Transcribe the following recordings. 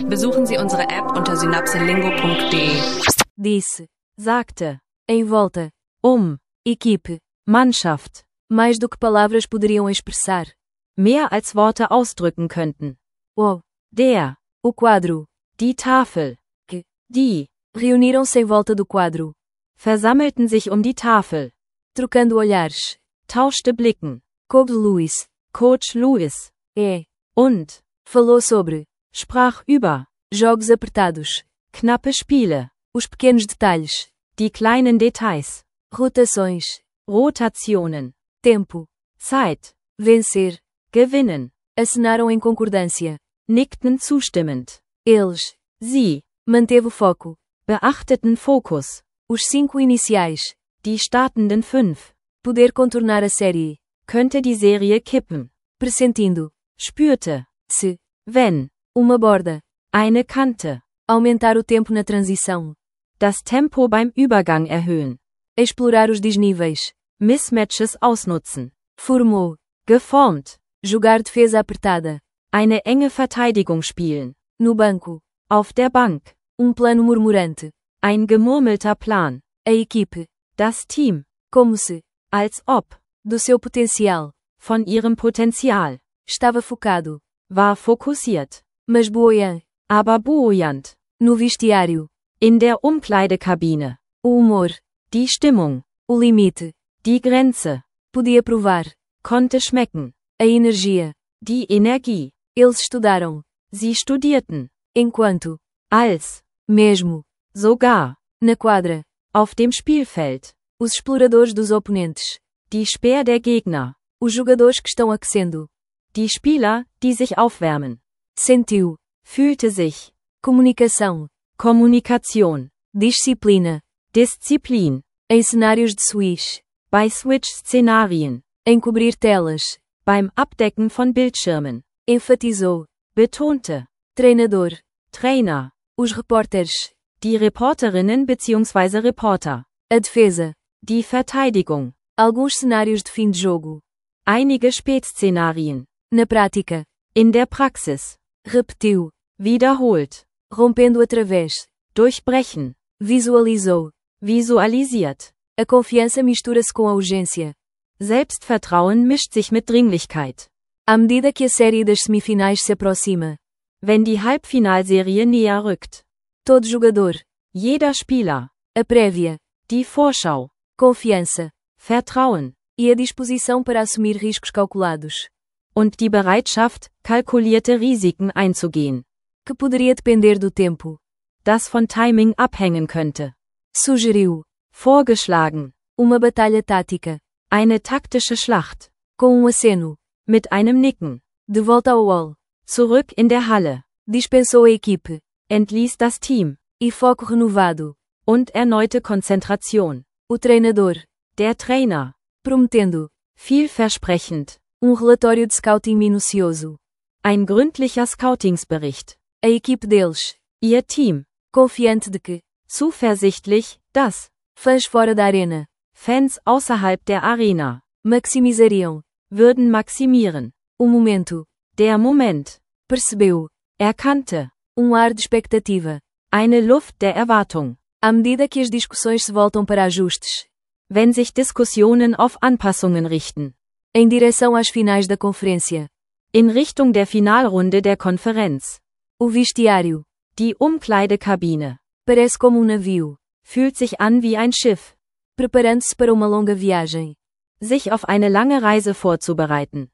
Besuchen Sie unsere App unter synapselingo.de. Disse, sagte, em volta, equipe, Mannschaft, mais do que palavras poderiam expressar, mehr als Worte ausdrücken könnten. O quadro, die Tafel, die, reuniram-se em volta do quadro, versammelten sich die Tafel, trocando olhares, tauschte Blicken, Coach Lewis, und, falou sobre, sprach über, jogos apertados, knappe Spiele, os pequenos detalhes, die kleinen Details, Rotationen, tempo, Zeit, vencer, gewinnen, acenaram em concordância, nickten zustimmend, sie, manteve o foco, beachteten Fokus, os 5 iniciais, die startenden 5, poder contornar a série, könnte die Serie kippen, pressentindo, spürte, se, wenn, uma borda, eine Kante, aumentar o tempo na transição, das Tempo beim Übergang erhöhen, explorar os desníveis, Mismatches ausnutzen, formou, geformt, jogar defesa apertada, eine enge Verteidigung spielen, no banco, auf der Bank, plano murmurante, ein gemurmelter Plan, a equipe, das Team, como se, als ob, do seu potencial, von ihrem Potenzial, estava focado, war fokussiert, mas aber buoyant, no vestiário, in der Umkleidekabine, o humor, die Stimmung, o limite, die Grenze, podia provar, konnte schmecken, a energia, die Energie, eles estudaram, sie studierten, enquanto, als, mesmo, sogar, na quadra, auf dem Spielfeld, os exploradores dos oponentes, die Speer der Gegner, os jogadores que estão aquecendo, die Spieler, die sich aufwärmen, sentiu, fühlte sich, comunicação, Kommunikation, disciplina, Disziplin, em cenários de Switch, bei Switch-Szenarien, em cobrir telas, beim Abdecken von Bildschirmen, enfatizou, betonte, treinador, Trainer, os repórteres, die Reporterinnen bzw. Reporter, a defesa, die Verteidigung, alguns cenários de fim de jogo, einige Spätszenarien, na prática, in der Praxis, repetiu, wiederholt, rompendo através, durchbrechen, visualizou, visualisiert, a confiança mistura-se com a urgência, Selbstvertrauen mischt sich mit Dringlichkeit, à medida que a série das semifinais se aproxima, wenn die Halbfinalserie näher rückt, todo jogador, jeder Spieler, a prévia, die Vorschau, confiança, Vertrauen, e a disposição para assumir riscos calculados, und die Bereitschaft, kalkulierte Risiken einzugehen, que poderia depender do tempo, das von Timing abhängen könnte, sugeriu, vorgeschlagen, uma batalha tática, eine taktische Schlacht, com aceno, mit einem Nicken, de volta ao wall, zurück in der Halle, dispensou a equipe, entließ das Team, e foco renovado, und erneute Konzentration, o treinador, der Trainer, prometendo, vielversprechend, relatório de scouting minucioso, ein gründlicher Scoutingsbericht, a equipe deles, ihr Team, confiante de que, zuversichtlich, dass, fãs fora da arena, Fans außerhalb der Arena, maximizariam, würden maximieren, o momento, der Moment, percebeu, erkannte, ar de expectativa, eine Luft der Erwartung, à medida que as discussões se voltam para ajustes, wenn sich Diskussionen auf Anpassungen richten, em direção às finais da conferência, in Richtung der Finalrunde der Konferenz, o vestiário, die Umkleidekabine, parece como navio, fühlt sich an wie ein Schiff, preparando-se para uma longa viagem, sich auf eine lange Reise vorzubereiten,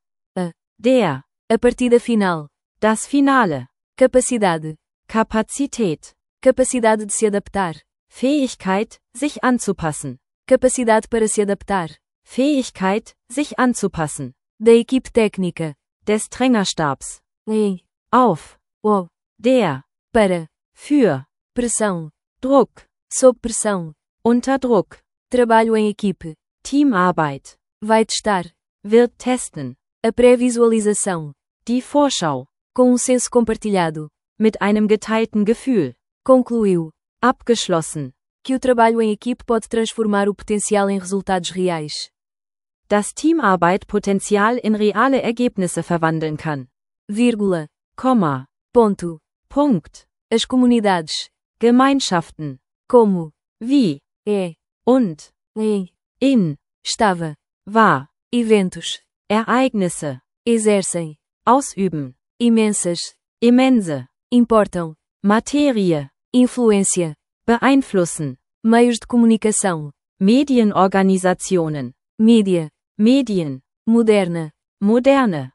a partida final, das Finale, capacidade, Kapazität, capacidade de se adaptar, Fähigkeit, sich anzupassen, capacidade para se adaptar, Fähigkeit, sich anzupassen, da equipe técnica, des Trainerstabs, auf, der, para, für, pressão, Druck, sob pressão, unter Druck, trabalho em equipe, Teamarbeit, vai testar, wird testen, a pré-visualização, die Vorschau, com senso compartilhado, mit einem geteilten Gefühl, concluiu, abgeschlossen, que o trabalho em equipe pode transformar o potencial em resultados reais. Das Teamarbeit Potenzial in reale Ergebnisse verwandeln kann. Vírgula, Komma, ponto, Punkt. As comunidades. Gemeinschaften. Como. Wie. Und. In. Estava. War. Eventos. Ereignisse. Exercem. Ausüben. Imensas. Immense. Importam. Materie. Influência. Beeinflussen. Meios de comunicação. Medienorganisationen. Mídia. Medien. Moderna. Moderne.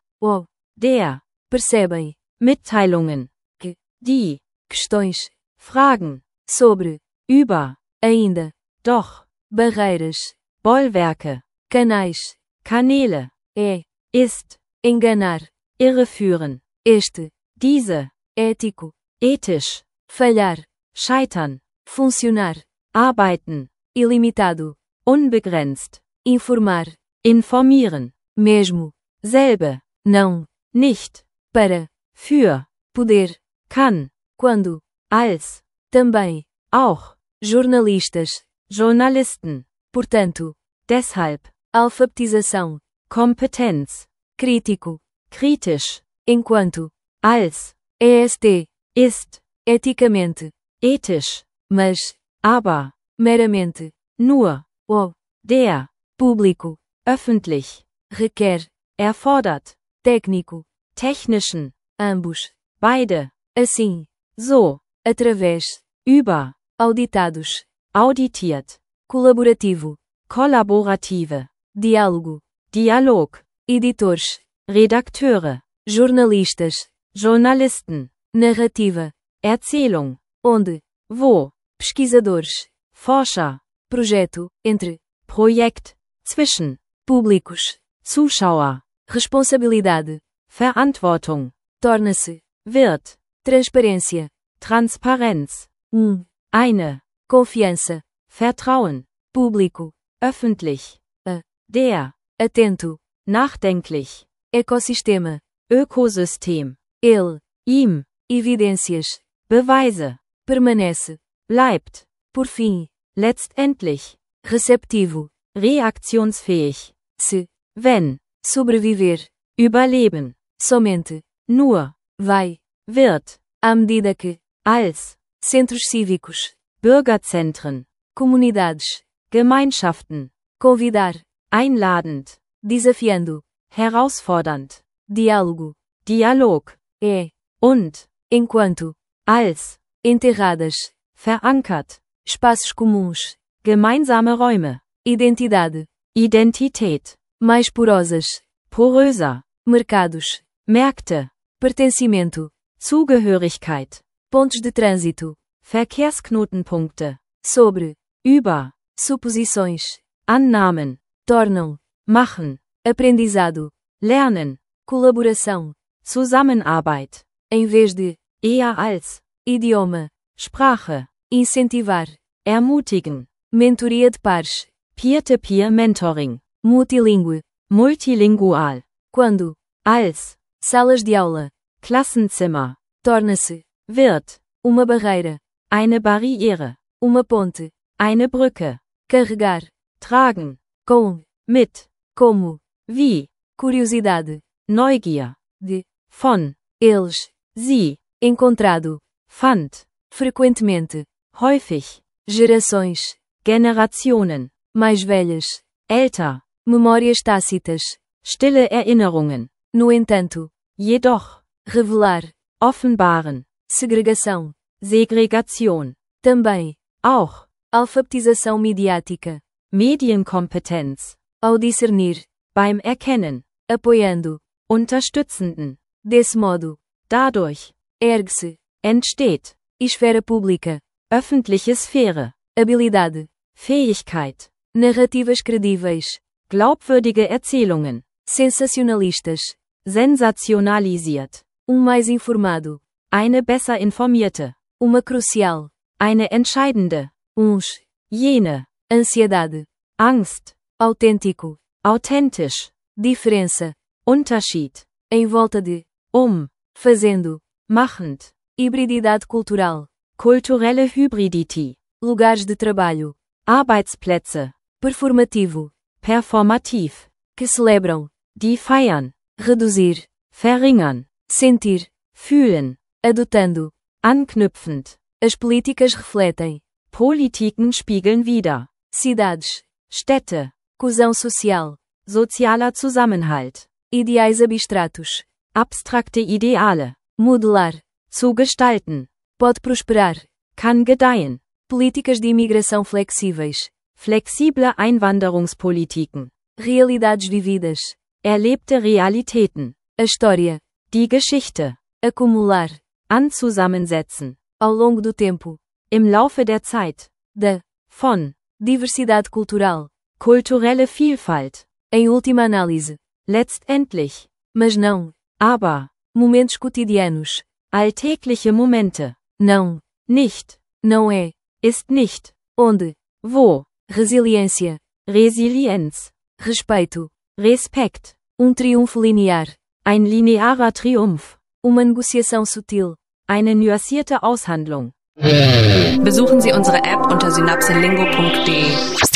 Der. Percebem. Mitteilungen. Que. Die. Questões. Fragen. Sobre. Über. Ainda. Doch. Barreiras. Bollwerke. Canais. Kanäle. Ist. Enganar. Irreführen. Este. Diese. Ético. Ethisch. Falhar. Scheitern. Funcionar. Arbeiten. Ilimitado. Unbegrenzt. Informar. Informieren. Mesmo. Selbe. Não. Nicht. Para. Für. Poder. Kann. Quando. Als. Também. Auch. Jornalistas. Journalisten. Portanto. Deshalb. Alfabetização. Kompetenz. Crítico. Kritisch. Enquanto. Als. Est. Ist. Eticamente. Ethisch. Mas. Aber. Meramente. Nur. Der. Público. Öffentlich. Requer. Erfordert. Técnico. Technischen. Ambos. Beide. Assim. So. Através. Über. Auditados. Auditiert. Colaborativo. Kollaborative. Diálogo. Dialog. Editores. Redakteure. Jornalistas. Journalisten. Narrativa. Erzählung. Onde. Wo. Pesquisadores. Forscher. Projeto. Entre. Projekt. Zwischen. Públicos. Zuschauer. Responsabilidade. Verantwortung. Torna-se. Wird. Transparência. Transparenz. Eine. Confiança. Vertrauen. Público. Öffentlich. Der. Atento. Nachdenklich. Ecossistema. Ökosystem. Ele. Ihm. Evidências. Beweise. Permanece. Bleibt. Por fim. Letztendlich. Receptivo. Reaktionsfähig. Se. Wenn. Sobreviver. Überleben. Somente. Nur. Vai. Wird. À medida que. Als. Centros cívicos. Bürgerzentren. Comunidades. Gemeinschaften. Convidar. Einladend. Desafiando. Herausfordernd. Diálogo. Dialog. Und. Enquanto. Als. Enterradas. Verankert. Espaços comuns. Gemeinsame Räume. Identidade. Identität. Mais porosas. Poröser. Mercados. Märkte. Pertencimento. Zugehörigkeit. Pontos de trânsito. Verkehrsknotenpunkte. Sobre. Über. Suposições. Annahmen. Tornam. Machen. Aprendizado. Lernen. Colaboração. Zusammenarbeit. Em vez de. Eher als. Idioma. Sprache. Incentivar. Ermutigen. Mentoria de pares. Peer-to-peer mentoring. Multilingue. Multilingual. Quando. Als. Salas de aula. Klassenzimmer. Torna-se. Wird. Uma barreira. Eine Barriere. Uma ponte. Eine Brücke. Carregar. Tragen. Com. Mit. Como. Wie. Curiosidade. Neugier. De. Von. Eles. Sie. Encontrado. Fand. Frequentemente. Häufig. Gerações. Generationen. Mais velhas. Älter. Memórias tácitas. Stille Erinnerungen. No entanto. Jedoch. Revelar. Offenbaren. Segregação. Segregation. Também. Auch. Alfabetização midiática. Medienkompetenz. Ao discernir. Beim Erkennen. Apoiando. Unterstützenden. Desse modo. Dadurch. Ergue-se. Entsteht. Esfera pública. Öffentliche Sphäre. Habilidade. Fähigkeit. Narrativas credíveis. Glaubwürdige Erzählungen. Sensacionalistas. Sensationalisiert. Mais informado. Eine besser informierte. Uma crucial. Eine entscheidende. Uns. Jene. Ansiedade. Angst. Autêntico. Authentisch. Diferença. Unterschied. Em volta de. Fazendo. Machend. Hibrididade cultural. Kulturelle Hybridity. Lugares de trabalho. Arbeitsplätze. Performativo. Performativ. Que celebram. Die feiern. Reduzir. Verringern. Sentir. Fühlen. Adotando. Anknüpfend. As políticas refletem. Politiken spiegeln wider. Cidades. Städte. Coesão social. Sozialer Zusammenhalt. Ideais abstratos. Abstrakte Ideale. Modelar. Zu gestalten. Pode prosperar. Kann gedeihen. Políticas de imigração flexíveis. Flexible Einwanderungspolitiken. Realidades vividas. Erlebte Realitäten. A história. Die Geschichte. Acumular. Anzusammensetzen. Ao longo do tempo. Im Laufe der Zeit. De. Von. Diversidade cultural. Kulturelle Vielfalt. Em última análise. Letztendlich. Mas não. Aber. Momentos cotidianos. Alltägliche Momente. Não. Nicht. Não é. Ist nicht. Onde. Wo. Resiliência. Resilienz. Respeito. Respekt. Triunfo linear. Ein linearer Triumph. Uma negociação sutil. Eine nuancierte Aushandlung. Besuchen Sie unsere App unter synapselingo.de.